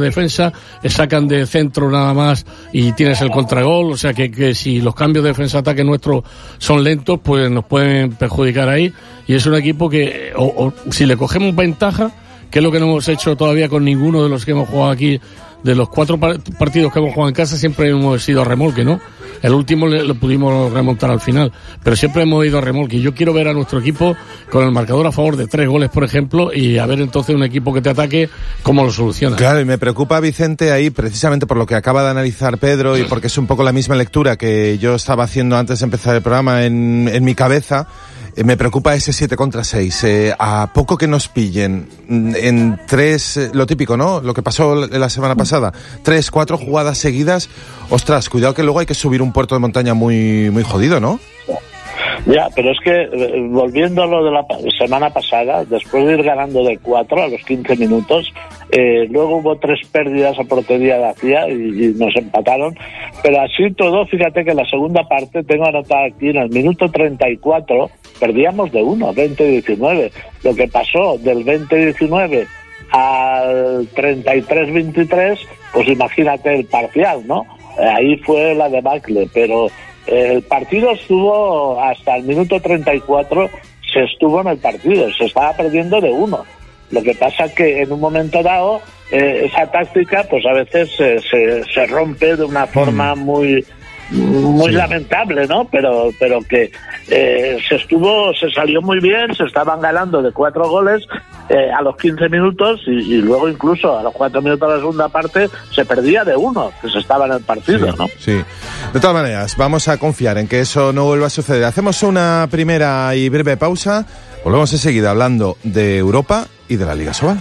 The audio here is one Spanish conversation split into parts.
defensa, sacan de centro nada más y tienes el contragol, o sea que si los cambios de defensa-ataque nuestros son lentos, pues nos pueden perjudicar ahí, y es un equipo que, si le cogemos ventaja, que es lo que no hemos hecho todavía con ninguno de los que hemos jugado aquí, de los 4 partidos que hemos jugado en casa, siempre hemos sido a remolque, ¿no? El último lo pudimos remontar al final, pero siempre hemos ido a remolque. Yo quiero ver a nuestro equipo con el marcador a favor de 3 goles, por ejemplo, y a ver entonces un equipo que te ataque, cómo lo soluciona. Claro, y me preocupa, Vicente, ahí precisamente por lo que acaba de analizar Pedro, y porque es un poco la misma lectura que yo estaba haciendo antes de empezar el programa en mi cabeza. Me preocupa ese 7 contra 6. A poco que nos pillen en 3, lo típico, ¿no? Lo que pasó la semana pasada. 3, 4 jugadas seguidas. Ostras, cuidado que luego hay que subir un puerto de montaña muy, muy jodido, ¿no? Ya, pero es que, volviendo a lo de la semana pasada, después de ir ganando de 4 a los 15 minutos, luego hubo 3 pérdidas a portería de Hacía y nos empataron, pero así todo, fíjate que en la segunda parte, tengo anotado aquí, en el minuto 34, perdíamos de 1, 20-19. Lo que pasó del 20-19 al 33-23, pues imagínate el parcial, ¿no? Ahí fue la debacle, pero el partido estuvo hasta el minuto 34, se estuvo en el partido, se estaba perdiendo de 1. Lo que pasa que en un momento dado esa táctica pues a veces se rompe de una forma muy lamentable, ¿no? Pero que se salió muy bien, se estaban ganando de 4 goles a los 15 minutos y luego incluso a los 4 minutos de la segunda parte se perdía de 1, que se estaba en el partido, sí, ¿no? Sí. De todas maneras, vamos a confiar en que eso no vuelva a suceder. Hacemos una primera y breve pausa. Volvemos enseguida hablando de Europa y de la Liga Sobal.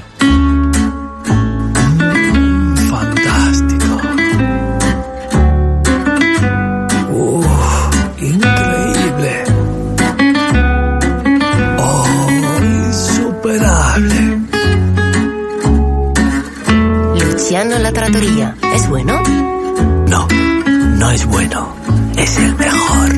Increíble. Insuperable. Luciano La Trattoria, ¿es bueno? No, no es bueno. Es el mejor.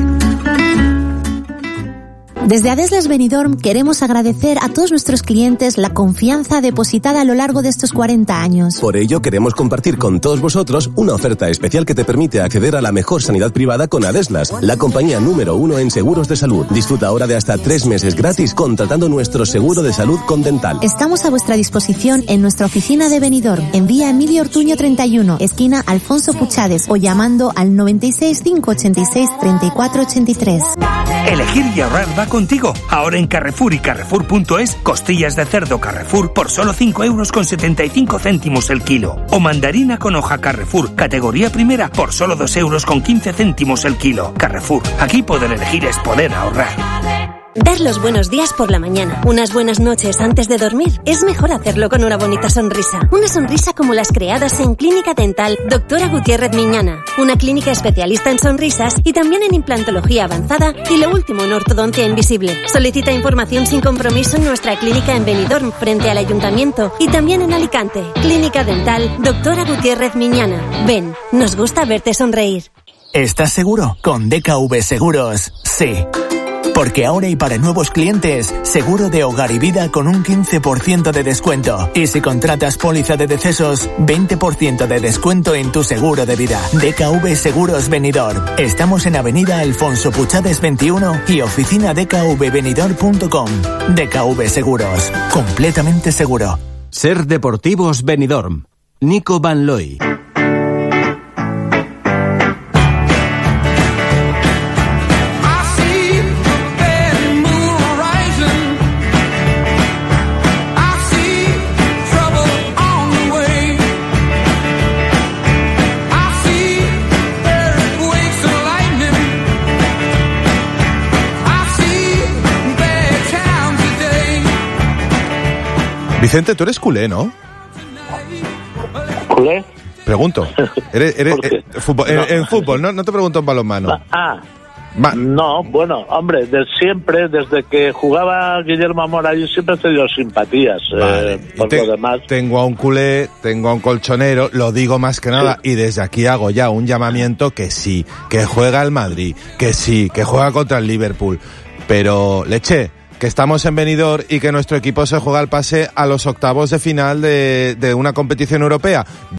Desde Adeslas Benidorm queremos agradecer a todos nuestros clientes la confianza depositada a lo largo de estos 40 años. Por ello queremos compartir con todos vosotros una oferta especial que te permite acceder a la mejor sanidad privada con Adeslas, la compañía número 1 en seguros de salud. Disfruta ahora de hasta 3 meses gratis contratando nuestro seguro de salud con Dental. Estamos a vuestra disposición en nuestra oficina de Benidorm, en vía Emilio Ortuño 31, esquina Alfonso Puchades, o llamando al 96 586 34 83. Elegir y ahorrar va contigo. Ahora en Carrefour y Carrefour.es, costillas de cerdo Carrefour por solo 5,75 € el kilo. O mandarina con hoja Carrefour, categoría primera, por solo 2,15 € el kilo. Carrefour, aquí poder elegir es poder ahorrar. Dar los buenos días por la mañana, unas buenas noches antes de dormir, es mejor hacerlo con una bonita sonrisa. Una sonrisa como las creadas en Clínica Dental Doctora Gutiérrez Miñana, una clínica especialista en sonrisas y también en implantología avanzada y lo último en ortodoncia invisible. Solicita información sin compromiso en nuestra clínica en Benidorm, frente al Ayuntamiento, y también en Alicante. Clínica Dental Doctora Gutiérrez Miñana. Ven, nos gusta verte sonreír. ¿Estás seguro? Con DKV Seguros, sí. Porque ahora y para nuevos clientes, seguro de hogar y vida con un 15% de descuento. Y si contratas póliza de decesos, 20% de descuento en tu seguro de vida. DKV Seguros Benidorm. Estamos en Avenida Alfonso Puchades 21 y oficina dkvbenidorm.com. DKV Seguros. Completamente seguro. Ser Deportivos Benidorm. Nico Van Looy. Vicente, tú eres culé, ¿no? ¿Culé? Pregunto. ¿Eres fútbol, no. en fútbol, no te pregunto en balonmano. No, bueno, hombre, siempre, desde que jugaba Guillermo Amora, yo siempre he tenido simpatías. Vale. Por lo demás. Tengo a un culé, tengo a un colchonero, lo digo más que nada, y desde aquí hago ya un llamamiento que sí, que juega el Madrid, que sí, que juega contra el Liverpool. Pero, leche, que estamos en Benidorm y que nuestro equipo se juega el pase a los octavos de final de una competición europea.